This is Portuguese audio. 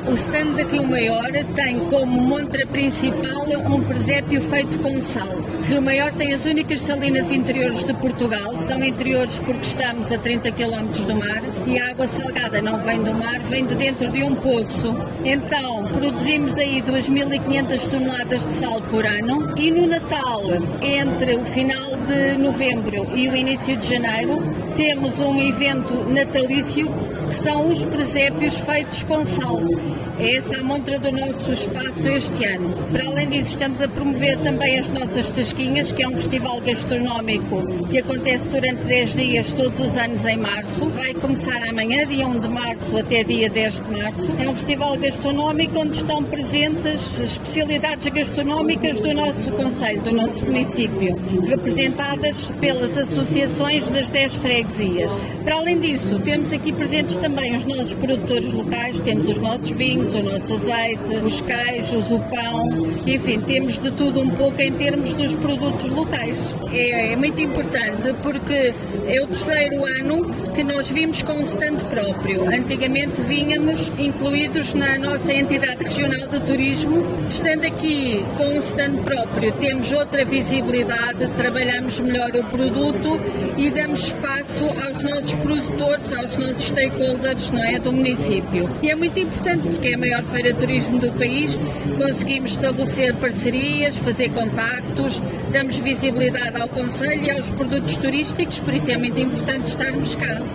O stand de Rio Maior tem como montra principal um presépio feito com sal. Rio Maior tem as únicas salinas interiores de Portugal, são interiores porque estamos a 30 km do mar e a água salgada não vem do mar, vem de dentro de um poço. Então, produzimos aí 2.500 toneladas de sal por ano e no Natal, entre o final de novembro e o início de janeiro, temos um evento natalício que são os presépios feitos com sal. É essa a montra do nosso espaço este ano. Para além disso, estamos a promover também as nossas tasquinhas, que é um festival gastronómico que acontece durante 10 dias, todos os anos em março. Vai começar amanhã, dia 1 de março até dia 10 de março. É um festival gastronómico onde estão presentes especialidades gastronómicas do nosso concelho, do nosso município, representadas pelas associações das 10 freguesias. Para além disso, temos aqui presentes também os nossos produtores locais, temos os nossos vinhos, o nosso azeite, os queijos, o pão, enfim, temos de tudo um pouco em termos dos produtos locais. É muito importante porque é o terceiro ano que nós vimos com um stand próprio. Antigamente vínhamos incluídos na nossa entidade regional de turismo. Estando aqui com um stand próprio, temos outra visibilidade, trabalhamos melhor o produto e damos espaço aos nossos produtores, aos nossos stakeholders, não é, do município. E é muito importante porque é a maior feira de turismo do país, conseguimos estabelecer parcerias, fazer contactos, damos visibilidade ao concelho e aos produtos turísticos, por isso é muito importante estarmos cá.